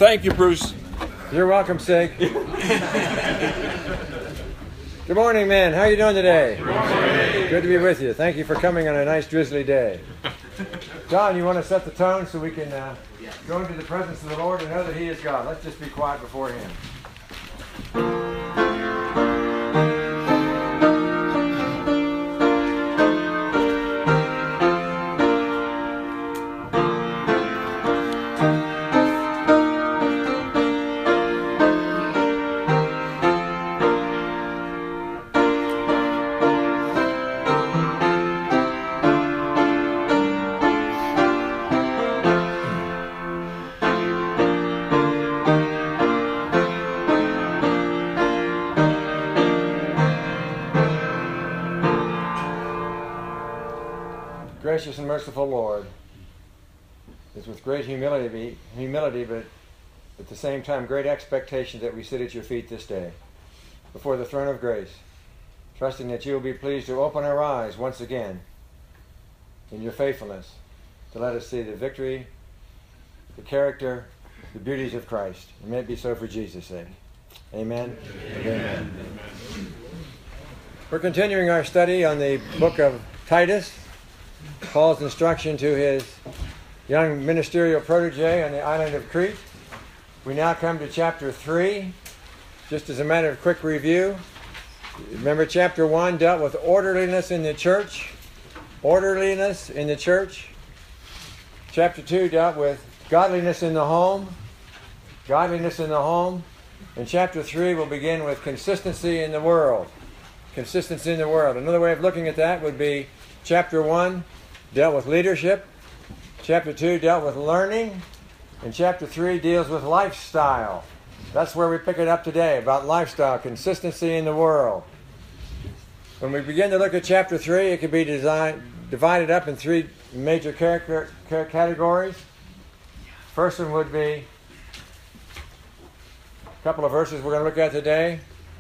Thank you, Bruce. You're welcome, Sig. Good morning, men. How are you doing today? Good morning. Good to be with you. Thank you for coming on a nice drizzly day. John, you want to set the tone so we can go into the presence of the Lord and know that He is God. Let's just be quiet before Him. Gracious and merciful Lord, it's with great humility, but at the same time great expectation that we sit at your feet this day, before the throne of grace, trusting that you will be pleased to open our eyes once again in your faithfulness, to let us see the victory, the character, the beauties of Christ. And may it be so for Jesus' sake. Amen. Amen. We're continuing our study on the book of Titus, Paul's instruction to his young ministerial protege on the island of Crete. We now come to chapter 3. Just as a matter of quick review, remember chapter 1 dealt with orderliness in the church. Orderliness in the church. Chapter 2 dealt with godliness in the home. Godliness in the home. And chapter 3 will begin with consistency in the world. Consistency in the world. Another way of looking at that would be chapter 1 dealt with leadership. Chapter 2 dealt with learning. And chapter 3 deals with lifestyle. That's where we pick it up today, about lifestyle, consistency in the world. When we begin to look at chapter 3, it can be divided up in 3 major categories. First one would be a couple of verses we're going to look at today.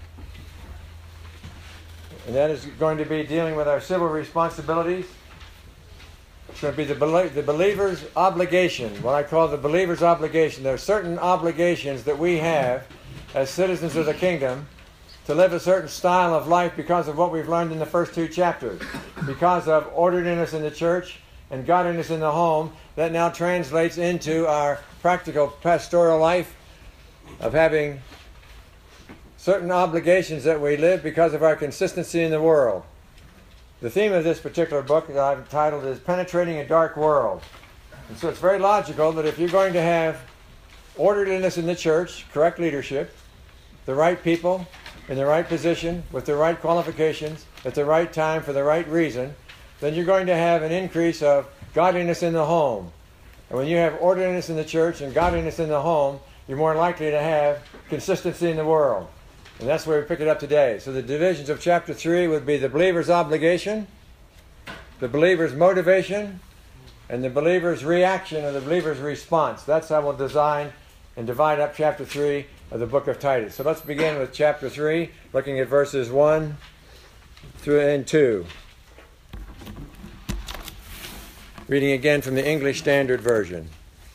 And that is going to be dealing with our civil responsibilities. It's going to be the believer's obligation, what I call the believer's obligation. There are certain obligations that we have as citizens of the kingdom to live a certain style of life because of what we've learned in the first 2 chapters. Because of orderliness in the church and godliness in the home, that now translates into our practical pastoral life of having certain obligations that we live because of our consistency in the world. The theme of this particular book that I've titled is Penetrating a Dark World. And so it's very logical that if you're going to have orderliness in the church, correct leadership, the right people in the right position, with the right qualifications, at the right time for the right reason, then you're going to have an increase of godliness in the home. And when you have orderliness in the church and godliness in the home, you're more likely to have consistency in the world. And that's where we pick it up today. So the divisions of chapter 3 would be the believer's obligation, the believer's motivation, and the believer's reaction or the believer's response. That's how we'll design and divide up chapter 3 of the book of Titus. So let's begin with chapter 3, looking at verses 1 through 2. Reading again from the English Standard Version.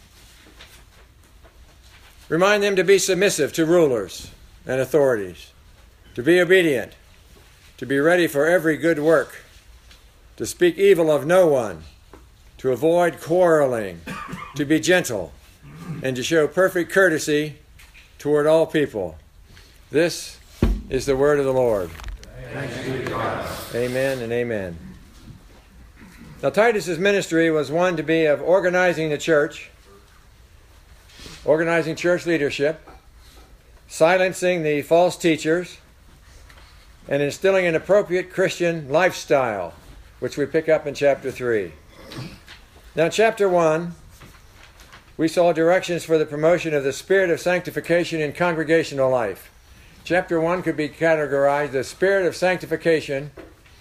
Remind them to be submissive to rulers and authorities, to be obedient, to be ready for every good work, to speak evil of no one, to avoid quarreling, to be gentle, and to show perfect courtesy toward all people. This is the word of the Lord. Thanks be to God. Amen and amen. Now Titus's ministry was one to be of organizing the church, organizing church leadership, silencing the false teachers, and instilling an appropriate Christian lifestyle, which we pick up in chapter 3. Now, chapter 1, we saw directions for the promotion of the spirit of sanctification in congregational life. Chapter 1 could be categorized as spirit of sanctification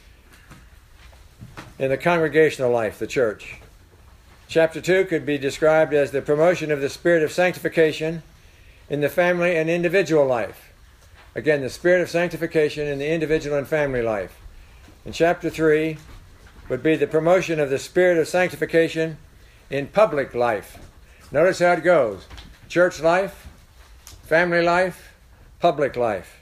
in the congregational life, the church. Chapter 2 could be described as the promotion of the spirit of sanctification in the family and individual life. Again, the spirit of sanctification in the individual and family life. And chapter 3 would be the promotion of the spirit of sanctification in public life. Notice how it goes. church life, family life, public life.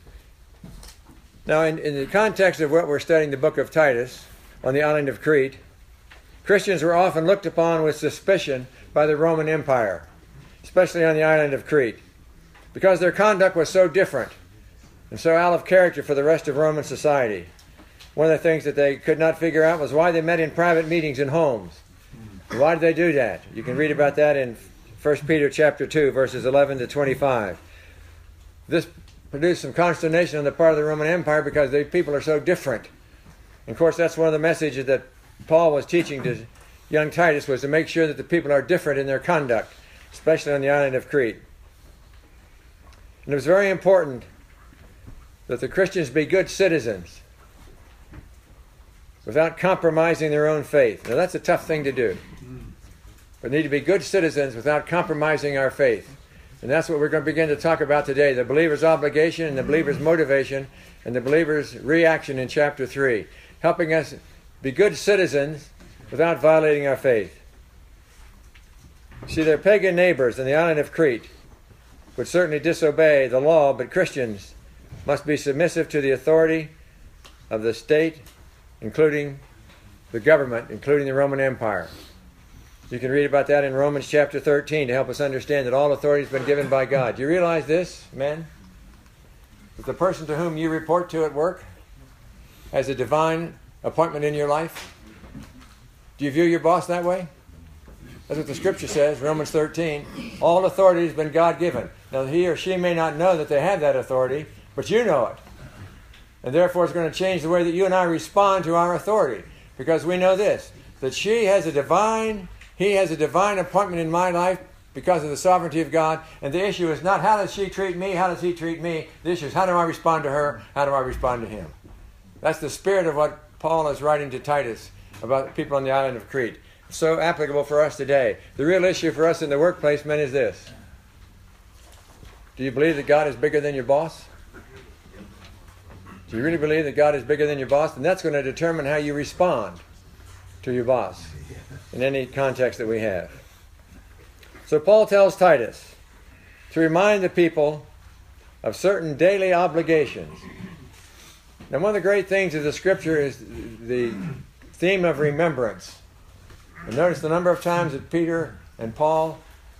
Now, in the context of what we're studying, the book of Titus, on the island of Crete, Christians were often looked upon with suspicion by the Roman Empire, especially on the island of Crete, because their conduct was so different and so out of character for the rest of Roman society. One of the things that they could not figure out was why they met in private meetings in homes. Why did they do that? You can read about that in 1 Peter chapter 2, verses 11 to 25. This produced some consternation on the part of the Roman Empire because the people are so different. And of course, that's one of the messages that Paul was teaching to young Titus, was to make sure that the people are different in their conduct, especially on the island of Crete. And it was very important that the Christians be good citizens without compromising their own faith. Now, that's a tough thing to do. We need to be good citizens without compromising our faith. And that's what we're going to begin to talk about today, the believer's obligation and the believer's motivation and the believer's reaction in chapter 3, helping us be good citizens without violating our faith. See, their pagan neighbors in the island of Crete would certainly disobey the law, but Christians must be submissive to the authority of the state, including the government, including the Roman Empire. You can read about that in Romans chapter 13 to help us understand that all authority has been given by God. Do you realize this, men? That the person to whom you report to at work has a divine appointment in your life? Do you view your boss that way? That's what the Scripture says, Romans 13. All authority has been God-given. Now, he or she may not know that they have that authority, but you know it. And therefore, it's going to change the way that you and I respond to our authority. Because we know this, that he has a divine appointment in my life because of the sovereignty of God. And the issue is not how does she treat me, how does he treat me. The issue is how do I respond to her, how do I respond to him. That's the spirit of what Paul is writing to Titus about people on the island of Crete. So applicable for us today. The real issue for us in the workplace, men, is this. Do you believe that God is bigger than your boss? Do you really believe that God is bigger than your boss? And that's going to determine how you respond to your boss in any context that we have. So Paul tells Titus to remind the people of certain daily obligations. Now, one of the great things of the Scripture is the theme of remembrance. And notice the number of times that Peter and Paul,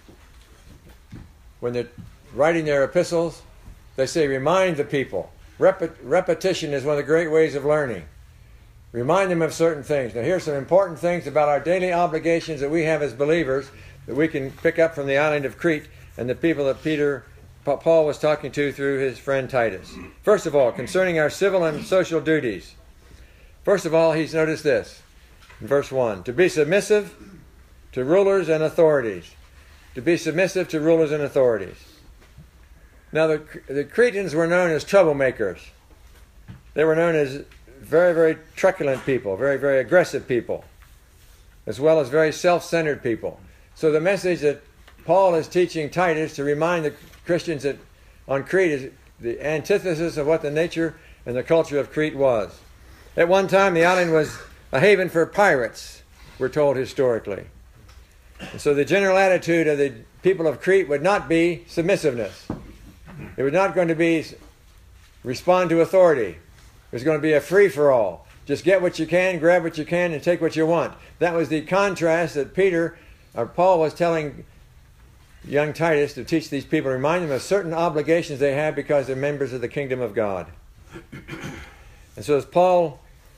when they're writing their epistles, they say, remind the people. Repetition is one of the great ways of learning. Remind them of certain things. Now, here's some important things about our daily obligations that we have as believers that we can pick up from the island of Crete and the people that Paul was talking to through his friend Titus. First of all, concerning our civil and social duties. First of all, he's noticed this in verse 1. To be submissive to rulers and authorities. To be submissive to rulers and authorities. Now, the Cretans were known as troublemakers. They were known as very, very truculent people, very, very aggressive people, as well as very self-centered people. So the message that Paul is teaching Titus to remind the Christians that on Crete is the antithesis of what the nature and the culture of Crete was. At one time, the island was a haven for pirates, we're told historically. And so the general attitude of the people of Crete would not be submissiveness. It was not going to be respond to authority. It was going to be a free-for-all. Just get what you can, grab what you can, and take what you want. That was the contrast that Paul was telling young Titus to teach these people, remind them of certain obligations they have because they're members of the kingdom of God. And so as Paul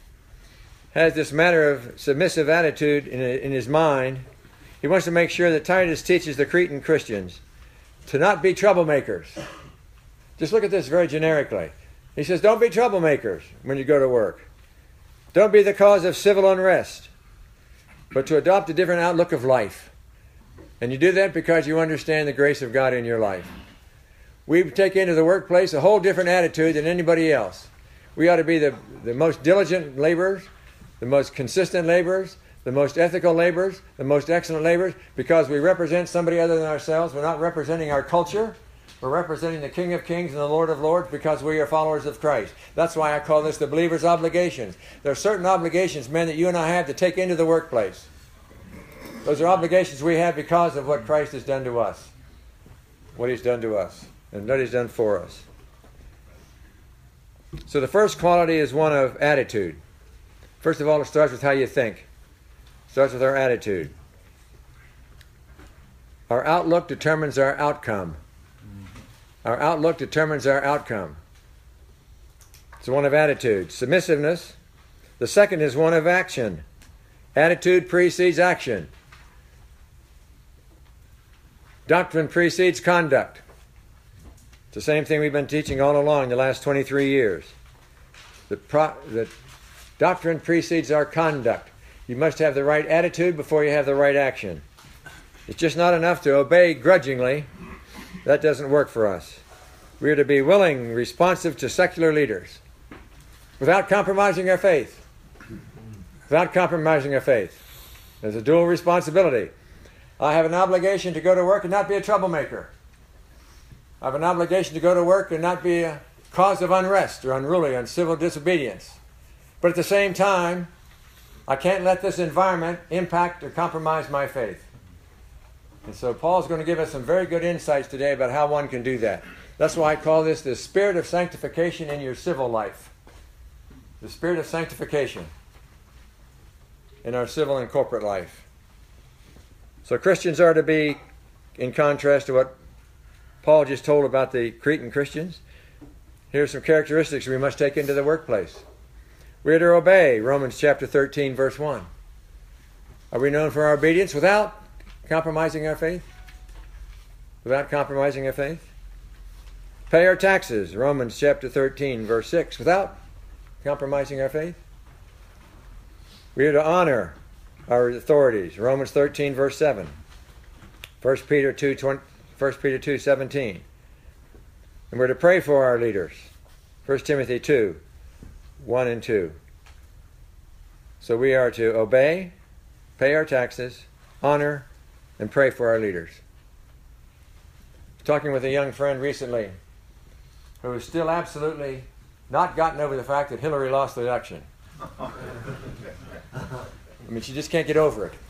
has this matter of submissive attitude in his mind, he wants to make sure that Titus teaches the Cretan Christians to not be troublemakers. Just look at this very generically. He says, don't be troublemakers when you go to work. Don't be the cause of civil unrest, but to adopt a different outlook of life. And you do that because you understand the grace of God in your life. We take into the workplace a whole different attitude than anybody else. We ought to be the most diligent laborers, the most consistent laborers, the most ethical laborers, the most excellent laborers, because we represent somebody other than ourselves. We're not representing our culture. We're representing the King of Kings and the Lord of Lords because we are followers of Christ. That's why I call this the believer's obligations. There are certain obligations, men, that you and I have to take into the workplace. Those are obligations we have because of what Christ has done to us. what He's done to us and what He's done for us. So the first quality is one of attitude. First of all, it starts with how you think. It starts with our attitude. Our outlook determines our outcome. Our outlook determines our outcome. It's one of attitude. Submissiveness. The second is one of action. Attitude precedes action. Doctrine precedes conduct. It's the same thing we've been teaching all along the last 23 years. The doctrine precedes our conduct. You must have the right attitude before you have the right action. It's just not enough to obey grudgingly. That doesn't work for us. We are to be willing, responsive to secular leaders without compromising our faith. Without compromising our faith. There's a dual responsibility. I have an obligation to go to work and not be a troublemaker. I have an obligation to go to work and not be a cause of unrest or unruly and civil disobedience. But at the same time, I can't let this environment impact or compromise my faith. And so Paul's going to give us some very good insights today about how one can do that. That's why I call this the spirit of sanctification in your civil life. The spirit of sanctification in our civil and corporate life. So Christians are to be, in contrast to what Paul just told about the Cretan Christians, here's some characteristics we must take into the workplace. We are to obey, Romans chapter 13, verse 1. Are we known for our obedience without compromising our faith? Without compromising our faith? Pay our taxes, Romans chapter 13, verse 6, without compromising our faith? We are to honor our authorities, Romans 13, verse 7. 1 Peter 2, 17. And we're to pray for our leaders, 1 Timothy 2, 1 and 2. So we are to obey, pay our taxes, honor, and pray for our leaders. I was talking with a young friend recently who has still absolutely not gotten over the fact that Hillary lost the election. I mean, she just can't get over it.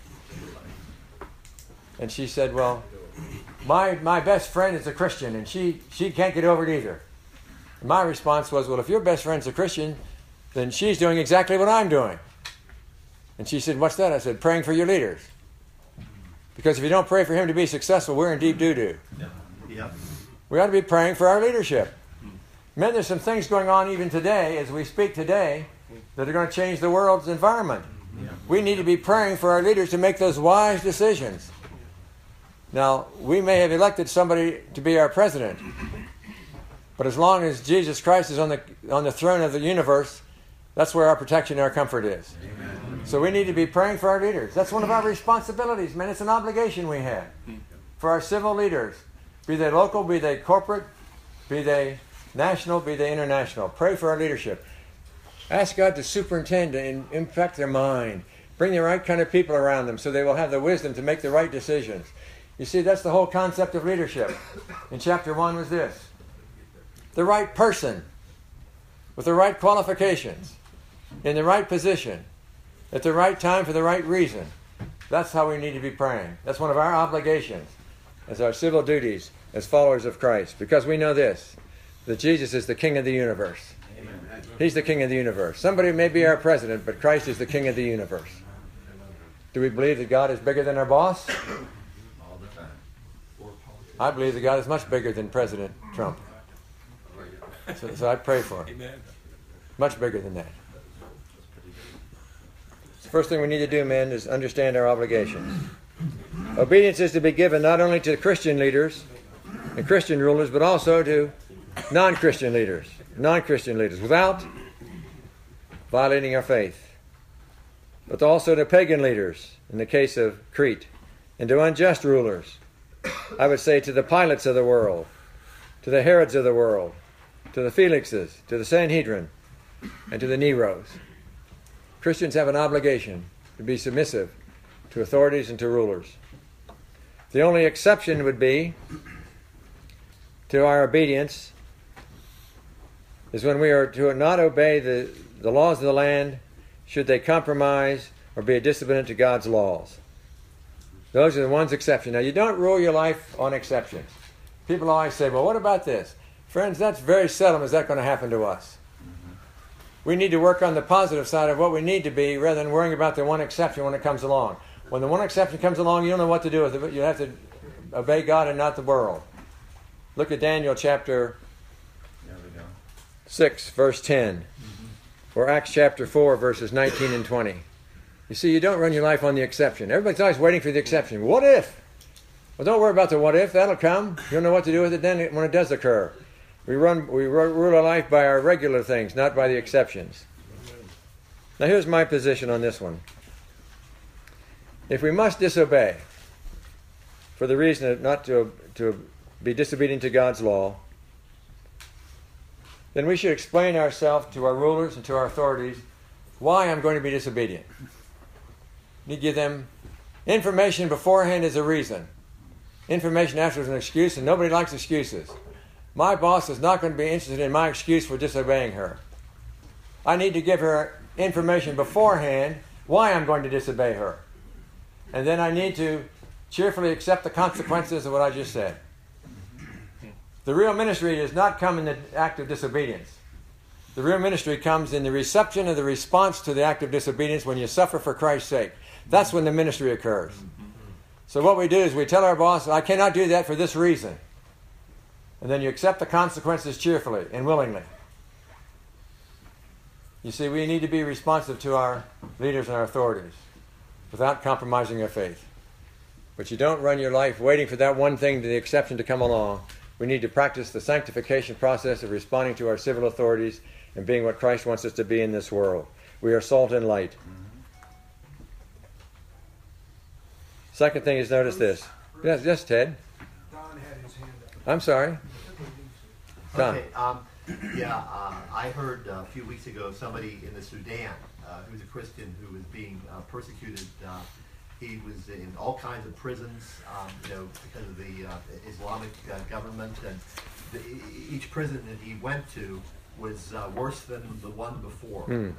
And she said, well, my best friend is a Christian, and she can't get over it either. And my response was, well, if your best friend's a Christian, then she's doing exactly what I'm doing. And she said, what's that? I said, praying for your leaders. Because if you don't pray for him to be successful, we're in deep doo-doo. Yeah. We ought to be praying for our leadership. Men, there's some things going on even today, as we speak today, that are going to change the world's environment. Yeah. We need to be praying for our leaders to make those wise decisions. Now, we may have elected somebody to be our president, but as long as Jesus Christ is on the throne of the universe, that's where our protection and our comfort is. Amen. So we need to be praying for our leaders. That's one of our responsibilities, man. It's an obligation we have for our civil leaders, be they local, be they corporate, be they national, be they international. Pray for our leadership. Ask God to superintend and impact their mind. Bring the right kind of people around them so they will have the wisdom to make the right decisions. You see, that's the whole concept of leadership. In chapter 1 was this. The right person with the right qualifications, in the right position, at the right time for the right reason. That's how we need to be praying. That's one of our obligations as our civil duties as followers of Christ. Because we know this, that Jesus is the King of the universe. Amen. He's the King of the universe. Somebody may be our president, but Christ is the King of the universe. Do we believe that God is bigger than our boss? All the time. I believe that God is much bigger than President Trump. So I pray for him. Amen. Much bigger than that. The first thing we need to do, men, is understand our obligations. Obedience is to be given not only to Christian leaders and Christian rulers, but also to non-Christian leaders, without violating our faith. But also to pagan leaders, in the case of Crete, and to unjust rulers. I would say to the Pilates of the world, to the Herods of the world, to the Felixes, to the Sanhedrin, and to the Neros. Christians have an obligation to be submissive to authorities and to rulers. The only exception would be to our obedience is when we are to not obey the laws of the land should they compromise or be a disobedient to God's laws. Those are the one's exception. Now, you don't rule your life on exceptions. People always say, well, what about this? Friends, that's very seldom is that going to happen to us. We need to work on the positive side of what we need to be rather than worrying about the one exception when it comes along. When the one exception comes along, you don't know what to do with it. You have to obey God and not the world. Look at Daniel chapter 6, verse 10. Or Acts chapter 4, verses 19 and 20. You see, you don't run your life on the exception. Everybody's always waiting for the exception. What if? Well, don't worry about the what if. That'll come. You'll know what to do with it then when it does occur. We rule our life by our regular things, not by the exceptions. Now here's my position on this one. If we must disobey for the reason of not to be disobedient to God's law, then we should explain ourselves to our rulers and to our authorities why I'm going to be disobedient. You give them information beforehand as a reason. Information afterwards is an excuse, and nobody likes excuses. My boss is not going to be interested in my excuse for disobeying her. I need to give her information beforehand why I'm going to disobey her. And then I need to cheerfully accept the consequences of what I just said. The real ministry does not come in the act of disobedience. The real ministry comes in the reception of the response to the act of disobedience when you suffer for Christ's sake. That's when the ministry occurs. So what we do is we tell our boss, I cannot do that for this reason. And then you accept the consequences cheerfully and willingly. You see, we need to be responsive to our leaders and our authorities without compromising our faith. But you don't run your life waiting for that one thing, the exception, to come along. We need to practice the sanctification process of responding to our civil authorities and being what Christ wants us to be in this world. We are salt and light. Second thing is, notice this. Yes, Ted. Don had his hand up. I'm sorry. Don. Okay, I heard a few weeks ago somebody in the Sudan who was a Christian who was being persecuted. He was in all kinds of prisons, because of the Islamic government, and each prison that he went to was worse than the one before. And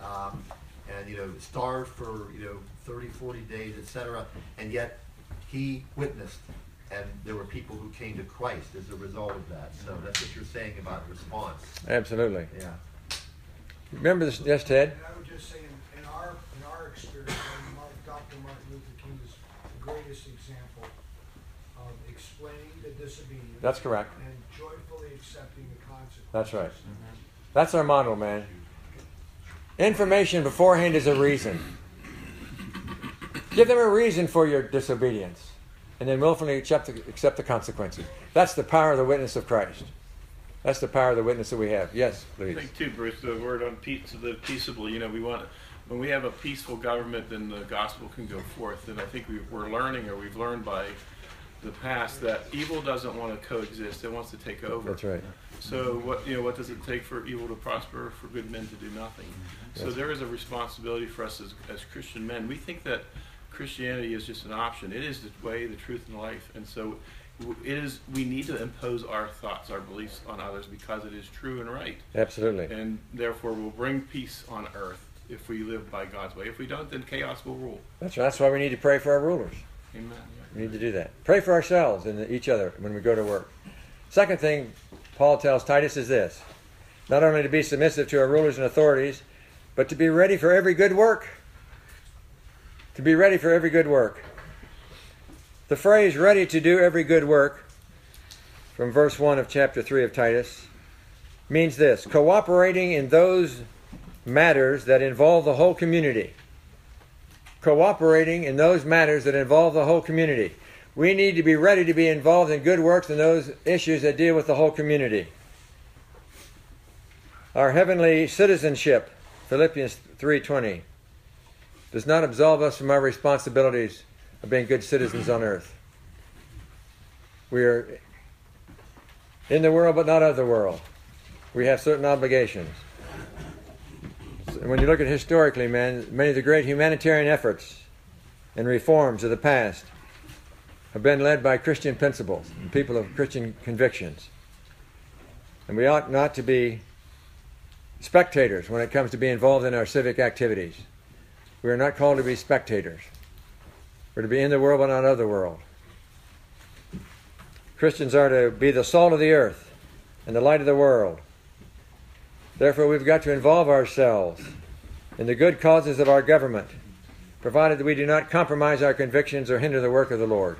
starved for 30, 40 days, etc. And yet he witnessed, and there were people who came to Christ as a result of that. So that's what you're saying about response. Absolutely. Yeah. Remember this, yes, Ted? And I would just say, in our experience, Dr. Martin Luther King is the greatest example of explaining the disobedience. That's correct. And joyfully accepting the consequences. That's right. That's our model, man. Information beforehand is a reason. Give them a reason for your disobedience, and then willfully accept the consequences. That's the power of the witness of Christ. That's the power of the witness that we have. Yes, please. I think too, Bruce, the word on to live peaceably. We want, when we have a peaceful government, then the gospel can go forth. And I think we're learning, or we've learned by the past, that evil doesn't want to coexist; it wants to take over. That's right. So what does it take for evil to prosper? For good men to do nothing. So there is a responsibility for us as Christian men. We think that Christianity is just an option. It is the way, the truth, and the life. And so it is. We need to impose our thoughts, our beliefs on others because it is true and right. Absolutely. And therefore we'll bring peace on earth if we live by God's way. If we don't, then chaos will rule. That's right. That's why we need to pray for our rulers. Amen. We need to do that. Pray for ourselves and each other when we go to work. Second thing Paul tells Titus is this: not only to be submissive to our rulers and authorities, but to be ready for every good work. To be ready for every good work. The phrase ready to do every good work, from verse 1 of chapter 3 of Titus, means this: cooperating in those matters that involve the whole community. Cooperating in those matters that involve the whole community. We need to be ready to be involved in good works and those issues that deal with the whole community. Our heavenly citizenship, Philippians 3:20, does not absolve us from our responsibilities of being good citizens on earth. We are in the world but not of the world. We have certain obligations. And when you look at historically, man, many of the great humanitarian efforts and reforms of the past have been led by Christian principles and people of Christian convictions. And we ought not to be spectators when it comes to being involved in our civic activities. We are not called to be spectators. We're to be in the world but not of the world. Christians are to be the salt of the earth and the light of the world. Therefore, we've got to involve ourselves in the good causes of our government, provided that we do not compromise our convictions or hinder the work of the Lord.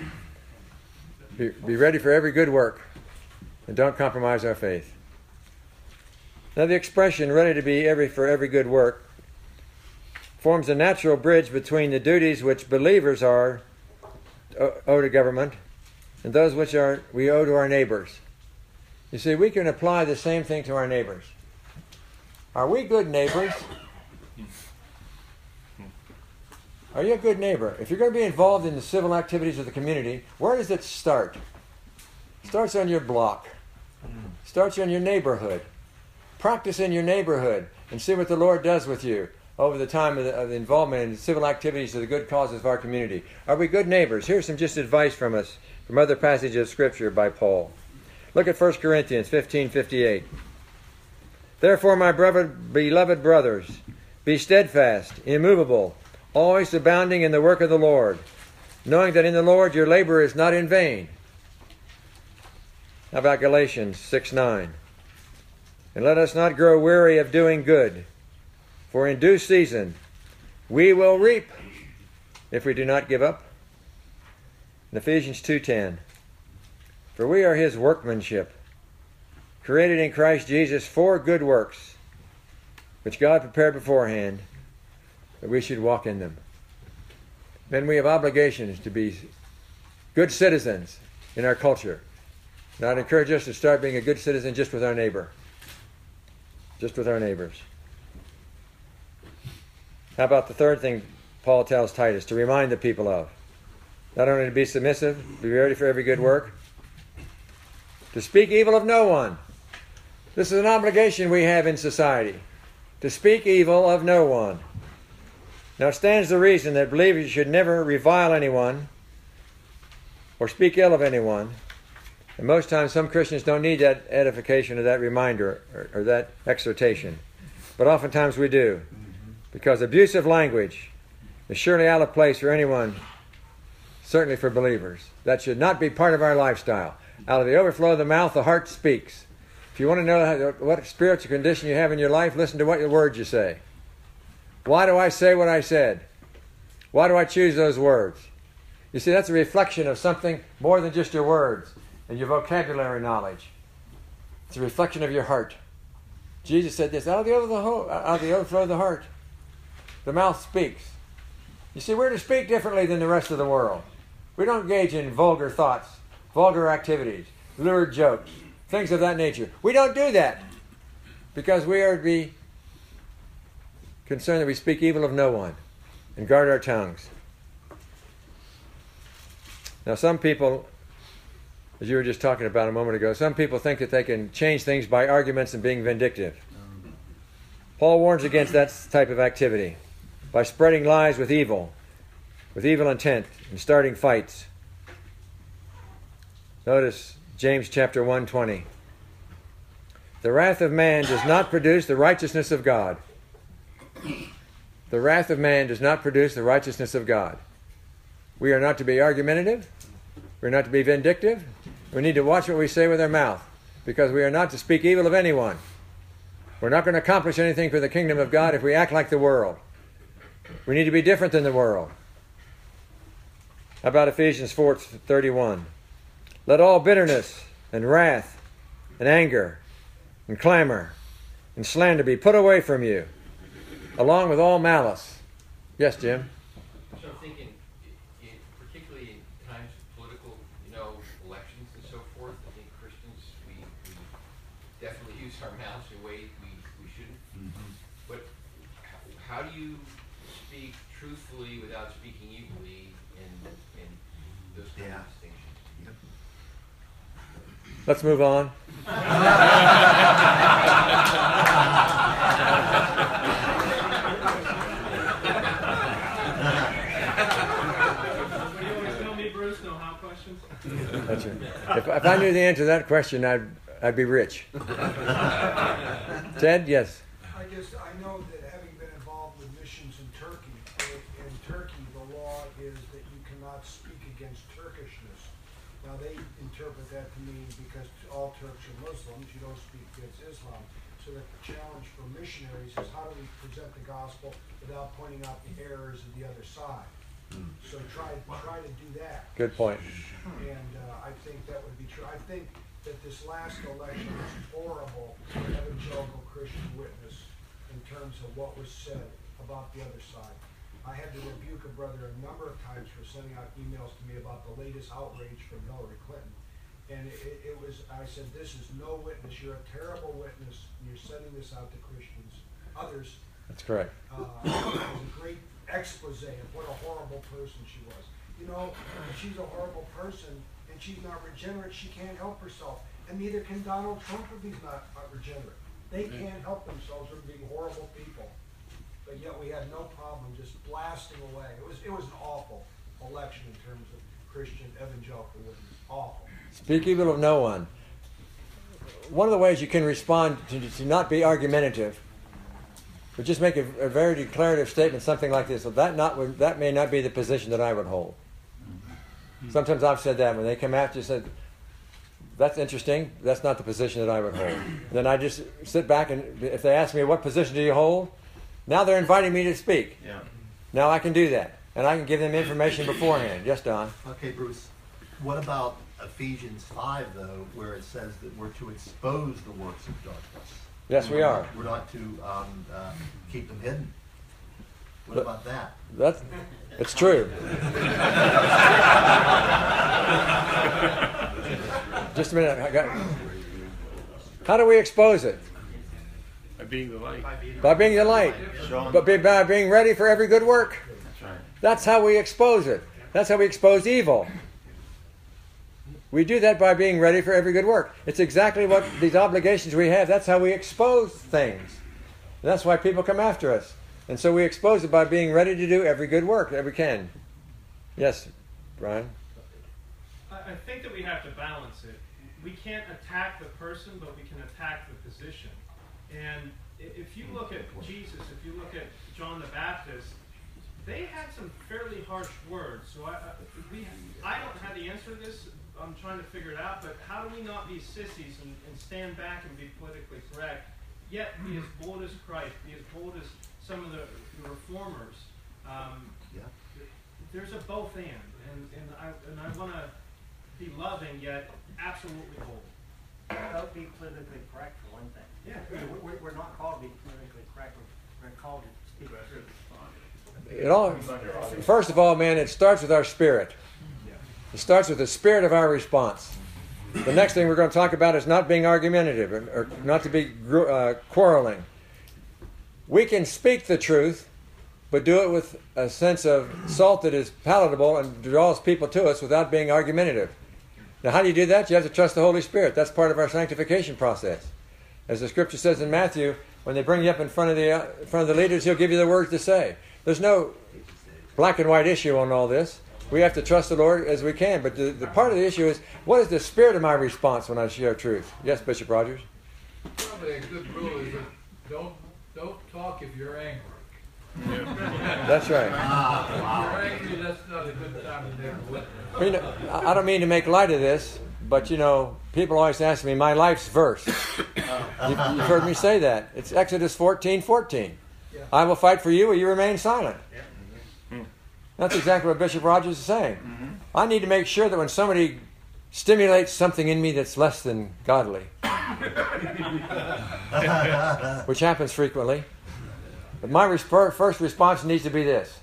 Be ready for every good work, and don't compromise our faith. Now, the expression ready to be for every good work forms a natural bridge between the duties which believers owe to government and those which we owe to our neighbors. You see, we can apply the same thing to our neighbors. Are we good neighbors? Are you a good neighbor? If you're going to be involved in the civil activities of the community, where does it start? It starts on your block. It starts on your neighborhood. Practice in your neighborhood and see what the Lord does with you over the time of the involvement in civil activities of the good causes of our community. Are we good neighbors? Here's some just advice from us from other passages of Scripture by Paul. Look at 1 Corinthians 15:58. Therefore, my beloved brothers, be steadfast, immovable, always abounding in the work of the Lord, knowing that in the Lord your labor is not in vain. How about Galatians 6:9? And let us not grow weary of doing good, for in due season we will reap if we do not give up. And Ephesians 2:10. For we are his workmanship, created in Christ Jesus for good works, which God prepared beforehand, that we should walk in them. Then we have obligations to be good citizens in our culture. And I'd encourage us to start being a good citizen just with our neighbor. Just with our neighbors. How about the third thing Paul tells Titus to remind the people of? Not only to be submissive, be ready for every good work, to speak evil of no one. This is an obligation we have in society, to speak evil of no one. Now it stands to reason that believers should never revile anyone or speak ill of anyone. And most times some Christians don't need that edification or that reminder or that exhortation. But oftentimes we do. Because abusive language is surely out of place for anyone, certainly for believers. That should not be part of our lifestyle. Out of the overflow of the mouth, the heart speaks. If you want to know what spiritual condition you have in your life, listen to what your words you say. Why do I say what I said? Why do I choose those words? You see, that's a reflection of something more than just your words and your vocabulary knowledge. It's a reflection of your heart. Jesus said this, out of the overflow of the heart, the mouth speaks. You see, we're to speak differently than the rest of the world. We don't engage in vulgar thoughts, vulgar activities, lurid jokes, things of that nature. We don't do that because we are to be concerned that we speak evil of no one and guard our tongues. Now, some people, as you were just talking about a moment ago, some people think that they can change things by arguments and being vindictive. Paul warns against that type of activity by spreading lies with evil intent, and starting fights. Notice James chapter 1:20. The wrath of man does not produce the righteousness of God. The wrath of man does not produce the righteousness of God. We are not to be argumentative. We're not to be vindictive. We need to watch what we say with our mouth, because we are not to speak evil of anyone. We're not going to accomplish anything for the kingdom of God if we act like the world. We need to be different than the world. How about Ephesians 4:31? Let all bitterness and wrath and anger and clamor and slander be put away from you, along with all malice. Yes, Jim? So I'm thinking, particularly in times of political, elections and so forth, I think Christians, we definitely use our mouths in a way we shouldn't. Mm-hmm. But how do you speak truthfully without speaking evilly in those kinds of distinctions? Yep. Let's move on. That's right. If I knew the answer to that question, I'd be rich. Ted, yes. I know that having been involved with missions in Turkey, the law is that you cannot speak against Turkishness. Now they interpret Turks or Muslims, you don't speak against Islam. So that the challenge for missionaries is how do we present the gospel without pointing out the errors of the other side. So try to do that. Good point. And I think that would be true. I think that this last election was horrible for evangelical Christian witness in terms of what was said about the other side. I had to rebuke a brother a number of times for sending out emails to me about the latest outrage from Hillary Clinton. And it was, I said, this is no witness. You're a terrible witness. And you're sending this out to Christians. Others. That's correct. It was a great expose of what a horrible person she was. You know, if she's a horrible person and she's not regenerate, she can't help herself. And neither can Donald Trump if he's not regenerate. They can't help themselves from being horrible people. But yet we had no problem just blasting away. It was an awful election in terms of Christian evangelical witness. Awful. Speak evil of no one. One of the ways you can respond to not be argumentative, but just make a very declarative statement, something like this. Well, that may not be the position that I would hold. Sometimes I've said that when they come after you, said, that's interesting, that's not the position that I would hold. Then I just sit back, and if they ask me, what position do you hold? Now they're inviting me to speak. Yeah. Now I can do that. And I can give them information beforehand. Yes, Don? Okay, Bruce. What about Ephesians 5, though, where it says that we're to expose the works of darkness? Yes, we are. We're not to keep them hidden. What about that? It's true. Just a minute. How do we expose it? By being the light. By being the light. But by being ready for every good work. That's right. That's how we expose it. That's how we expose evil. We do that by being ready for every good work. It's exactly what these obligations we have. That's how we expose things. And that's why people come after us. And so we expose it by being ready to do every good work that we can. Yes, Brian? I think that we have to balance it. We can't attack the person, but we can attack the position. And if you look at Jesus, if you look at John the Baptist, they had some fairly harsh words. So I don't have the answer to this. I'm trying to figure it out. But how do we not be sissies and stand back and be politically correct, yet be as bold as Christ, be as bold as some of the reformers? There's a both and I want to be loving yet absolutely bold. Don't be politically correct for one thing. Yeah. We're not called to be politically correct. We're called to speak the truth. First of all, man, it starts with our spirit. It starts with the spirit of our response. The next thing we're going to talk about is not being argumentative or not to be quarreling. We can speak the truth, but do it with a sense of salt that is palatable and draws people to us without being argumentative. Now, how do you do that? You have to trust the Holy Spirit. That's part of our sanctification process. As the Scripture says in Matthew, when they bring you up in front of the leaders, He'll give you the words to say. There's no black and white issue on all this. We have to trust the Lord as we can. But the part of the issue is, what is the spirit of my response when I share truth? Yes, Bishop Rogers? Probably a good rule is that don't talk if you're angry. That's right. If you're angry, that's not a good time to make a witness. You know, I don't mean to make light of this, but you know, people always ask me my life's verse. You've heard me say that. It's Exodus 14:14. I will fight for you, or you remain silent. That's exactly what Bishop Rogers is saying. I need to make sure that when somebody stimulates something in me that's less than godly, which happens frequently, but my first response needs to be this.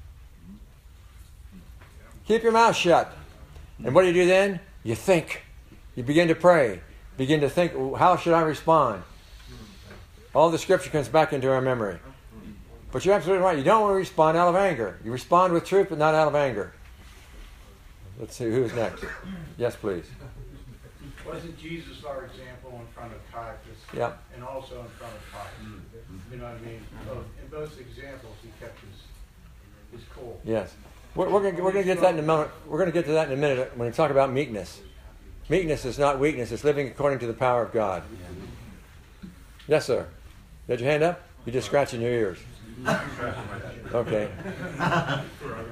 Keep your mouth shut. And what do you do then? You think. You begin to pray. Begin to think, how should I respond? All the Scripture comes back into our memory. But you're absolutely right. You don't want to respond out of anger. You respond with truth, but not out of anger. Let's see, who's next? Yes, please. Wasn't Jesus our example in front of Caiaphas? Yeah. And also in front of Pilate? You know what I mean? In both examples, he kept his cool. Yes. We're going to get that in a moment. We're going to get to that in a minute when we talk about meekness. Meekness is not weakness. It's living according to the power of God. Yes, sir. You had your hand up? You're just scratching your ears. Okay.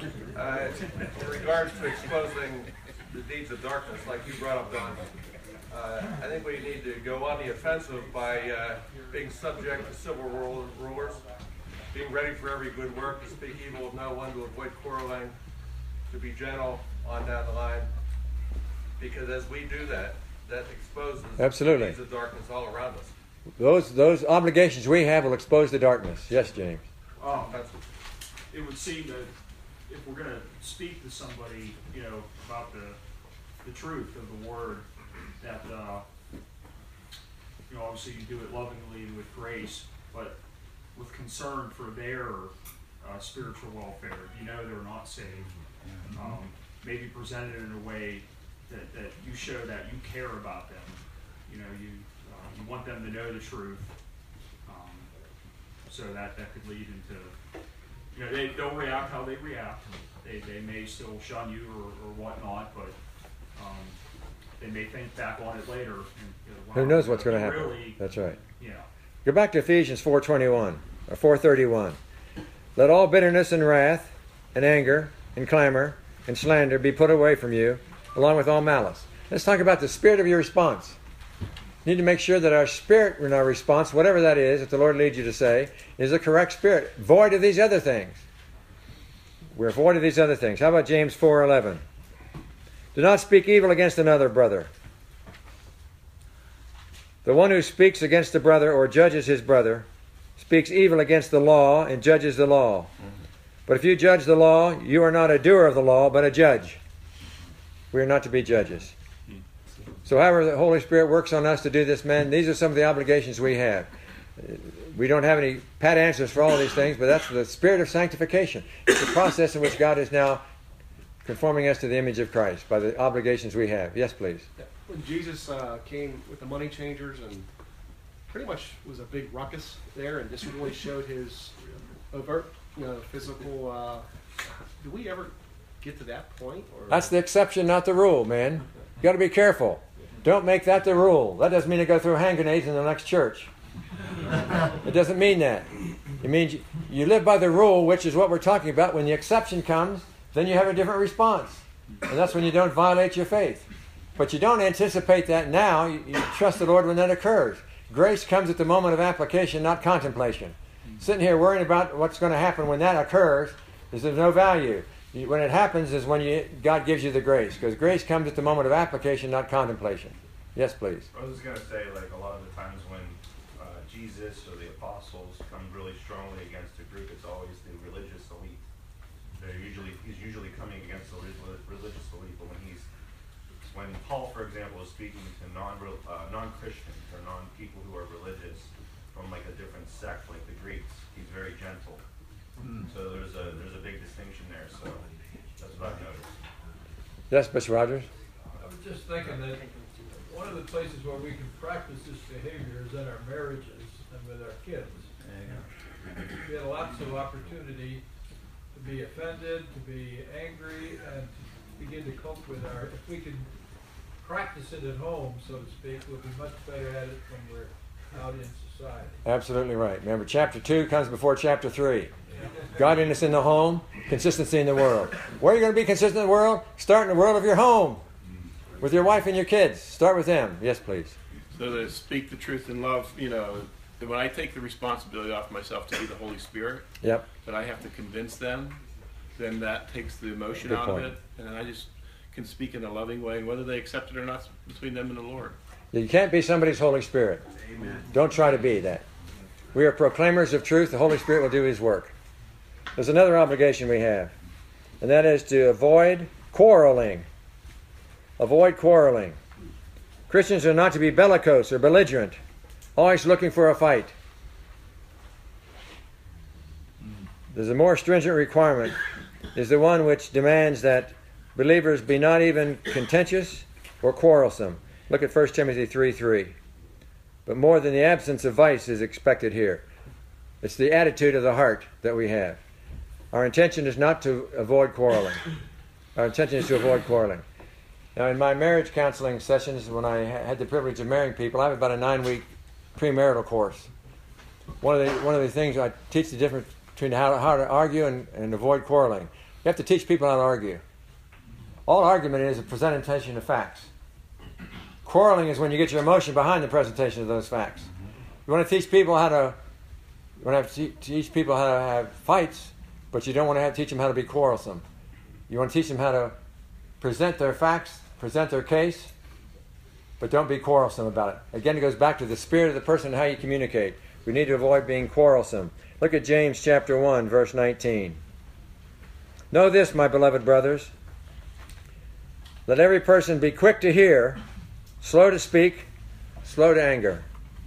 In regards to exposing the deeds of darkness, like you brought up, Don, I think we need to go on the offensive by being subject to civil rulers, being ready for every good work, to speak evil of no one, to avoid quarreling, to be gentle on down the line. Because as we do that, that exposes Absolutely. the darkness all around us. Those obligations we have will expose the darkness. Yes, James. It would seem that if we're going to speak to somebody, about the truth of the word, that obviously you do it lovingly and with grace, but with concern for their spiritual welfare. They're not saved. Maybe presented in a way that you show that you care about them. You want them to know the truth. So that could lead into, they'll react how they react. They may still shun you or whatnot, but they may think back on it later. And, wow, who knows what's going to happen? Really, that's right. Yeah. Go back to Ephesians 4:21 or 4:31. Let all bitterness and wrath and anger and clamor and slander be put away from you, along with all malice. Let's talk about the spirit of your response. You need to make sure that our spirit in our response, whatever that is, that the Lord leads you to say, is a correct spirit, void of these other things. We're void of these other things. How about James 4:11? Do not speak evil against another brother. The one who speaks against a brother or judges his brother speaks evil against the law and judges the law. But if you judge the law, you are not a doer of the law, but a judge. We are not to be judges. So however the Holy Spirit works on us to do this, men, these are some of the obligations we have. We don't have any pat answers for all of these things, but that's the spirit of sanctification. It's the process in which God is now conforming us to the image of Christ by the obligations we have. Yes, please. When Jesus came with the money changers and pretty much was a big ruckus there and just really showed his overt, physical. Do we ever get to that point? Or? That's the exception, not the rule, man. You got to be careful. Don't make that the rule. That doesn't mean to go through hand grenades in the next church. It doesn't mean that. It means you live by the rule, which is what we're talking about. When the exception comes, then you have a different response. And that's when you don't violate your faith. But you don't anticipate that now. You trust the Lord when that occurs. Grace comes at the moment of application, not contemplation. Sitting here worrying about what's going to happen when that occurs is of no value. When it happens is when God gives you the grace. Because grace comes at the moment of application, not contemplation. Yes, please. I was just going to say, a lot of the times when Jesus or the apostles come really strongly against a group, it's always the religious elite. He's usually coming against the religious elite, but when Paul, for example, is speaking to non-Christians or non-people who are religious from a different sect, like the Greeks, he's very gentle. So there's a big distinction there. So that's what I've noticed. Yes, Bishop Rogers. I was just thinking that one of the places where we can practice this behavior is in our marriages and with our kids. We have lots of opportunity to be offended, to be angry, and to begin to cope with if we can practice it at home, so to speak, we'll be much better at it when we're out in society. Absolutely right. Remember, chapter 2 comes before chapter 3. Godliness in the home, consistency in the world. Where are you going to be consistent in the world? Start in the world of your home. With your wife and your kids. Start with them. Yes, please. So to speak the truth in love, when I take the responsibility off myself to be the Holy Spirit, that I have to convince them, then that takes the emotion out of it, and then I just can speak in a loving way, and whether they accept it or not, between them and the Lord. You can't be somebody's Holy Spirit. Amen. Don't try to be that. We are proclaimers of truth. The Holy Spirit will do His work. There's another obligation we have, and that is to avoid quarreling. Avoid quarreling. Christians are not to be bellicose or belligerent, always looking for a fight. There's a more stringent requirement, is the one which demands that believers be not even contentious or quarrelsome. Look at 1 Timothy 3:3. But more than the absence of vice is expected here. It's the attitude of the heart that we have. Our intention is not to avoid quarreling. Our intention is to avoid quarreling. Now, in my marriage counseling sessions, when I had the privilege of marrying people, I have about a 9-week premarital course. One of the things I teach the difference between how to argue and avoid quarreling. You have to teach people how to argue. All argument is a presentation of facts. Quarreling is when you get your emotion behind the presentation of those facts. You want to teach people how to teach people how to have fights, but you don't want to teach them how to be quarrelsome. You want to teach them how to present their facts, present their case, but don't be quarrelsome about it. Again, it goes back to the spirit of the person and how you communicate. We need to avoid being quarrelsome. Look at James chapter 1, verse 19. Know this, my beloved brothers. Let every person be quick to hear, slow to speak, slow to anger.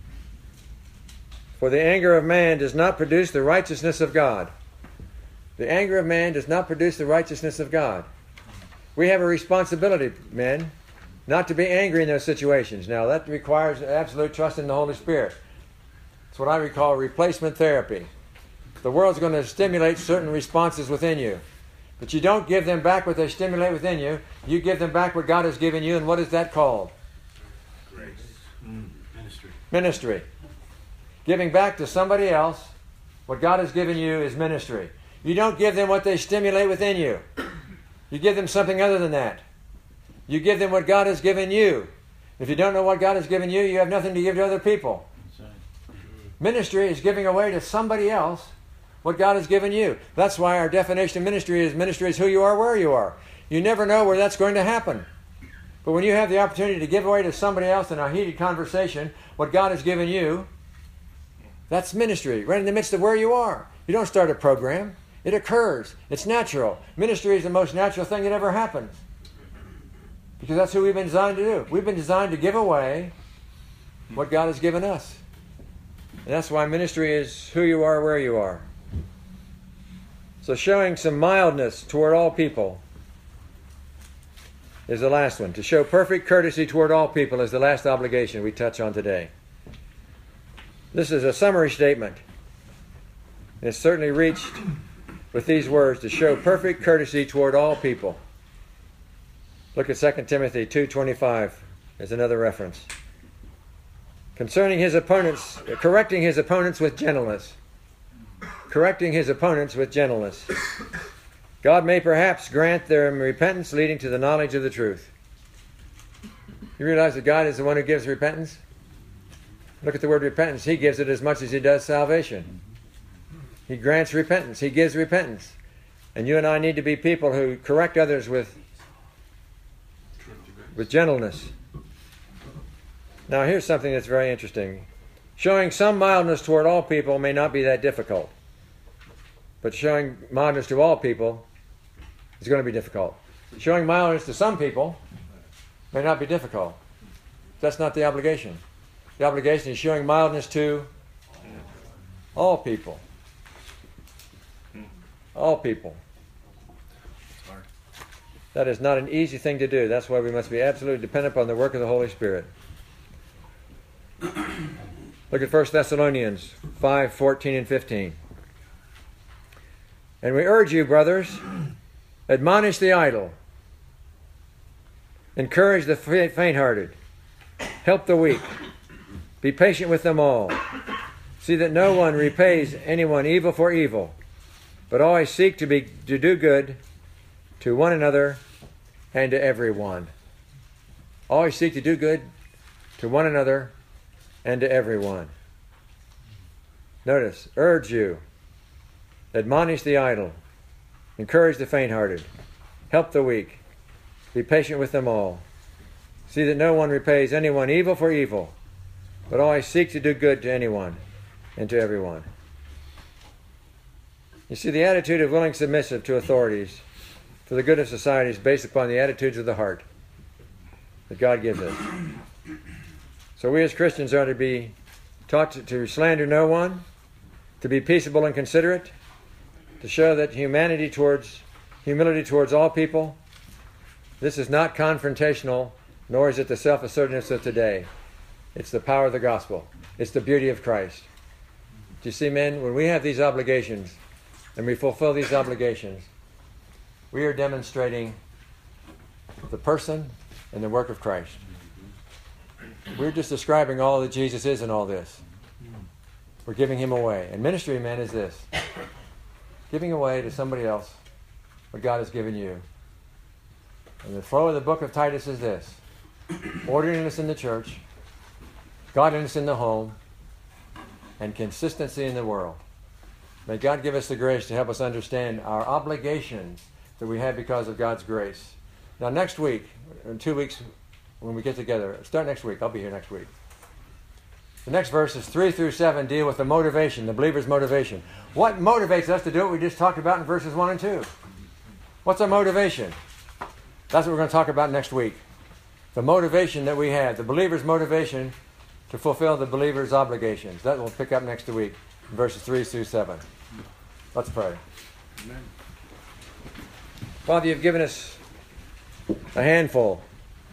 For the anger of man does not produce the righteousness of God. The anger of man does not produce the righteousness of God. We have a responsibility, men, not to be angry in those situations. Now, that requires absolute trust in the Holy Spirit. It's what I call replacement therapy. The world's going to stimulate certain responses within you. But you don't give them back what they stimulate within you. You give them back what God has given you. And what is that called? Grace. Ministry. Ministry. Giving back to somebody else what God has given you is ministry. You don't give them what they stimulate within you. You give them something other than that. You give them what God has given you. If you don't know what God has given you, you have nothing to give to other people. Ministry is giving away to somebody else what God has given you. That's why our definition of ministry is who you are, where you are. You never know where that's going to happen. But when you have the opportunity to give away to somebody else in a heated conversation what God has given you, that's ministry, right in the midst of where you are. You don't start a program. It occurs. It's natural. Ministry is the most natural thing that ever happens. Because that's who we've been designed to do. We've been designed to give away what God has given us. And that's why ministry is who you are, where you are. So showing some mildness toward all people is the last one. To show perfect courtesy toward all people is the last obligation we touch on today. This is a summary statement. And it's certainly reached with these words, to show perfect courtesy toward all people. Look at 2 Timothy 2:25 as another reference. Concerning his opponents, correcting his opponents with gentleness. Correcting his opponents with gentleness. God may perhaps grant them repentance leading to the knowledge of the truth. You realize that God is the one who gives repentance? Look at the word repentance. He gives it as much as he does salvation. He grants repentance. He gives repentance. And you and I need to be people who correct others with gentleness. Now here's something that's very interesting. Showing some mildness toward all people may not be that difficult. But showing mildness to all people is going to be difficult. Showing mildness to some people may not be difficult. That's not the obligation. The obligation is showing mildness to all people. All people. That is not an easy thing to do. That's why we must be absolutely dependent upon the work of the Holy Spirit. Look at 1 Thessalonians 5:14 and 15. And we urge you, brothers, admonish the idle, encourage the faint-hearted, help the weak, be patient with them all. See that no one repays anyone evil for evil, but always seek to do good to one another and to everyone. Always seek to do good to one another and to everyone. Notice, urge you, admonish the idle, encourage the faint-hearted, help the weak, be patient with them all. See that no one repays anyone evil for evil, but always seek to do good to anyone and to everyone. You see, the attitude of willing submissive to authorities for the good of society is based upon the attitudes of the heart that God gives us. So we as Christians are to be taught to slander no one, to be peaceable and considerate, to show that humility towards all people. This is not confrontational, nor is it the self-assertiveness of today. It's the power of the gospel. It's the beauty of Christ. Do you see, men, when we have these obligations and we fulfill these obligations, we are demonstrating the person and the work of Christ. We're just describing all that Jesus is in all this. We're giving him away. And ministry, man, is this. Giving away to somebody else what God has given you. And the flow of the book of Titus is this. orderliness in the church, godliness in the home, and consistency in the world. May God give us the grace to help us understand our obligations that we have because of God's grace. Now next week, in 2 weeks when we get together, start next week, I'll be here next week. The next verses 3 through 7 deal with the motivation, the believer's motivation. What motivates us to do what we just talked about in verses 1 and 2? What's our motivation? That's what we're going to talk about next week. The motivation that we have, the believer's motivation to fulfill the believer's obligations. That we'll pick up next week, in verses 3 through 7. Let's pray. Amen. Father, you've given us a handful,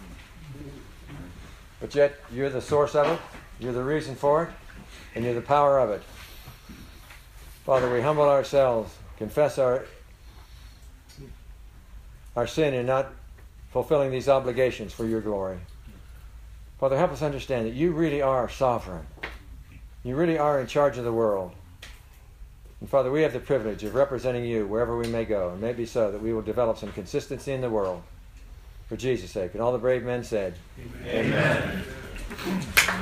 but yet you're the source of it, you're the reason for it, and you're the power of it. Father, we humble ourselves, confess our sin in not fulfilling these obligations for your glory. Father, help us understand that you really are sovereign. You really are in charge of the world. And Father, we have the privilege of representing you wherever we may go. And maybe so that we will develop some consistency in the world for Jesus' sake. And all the brave men said, Amen. Amen.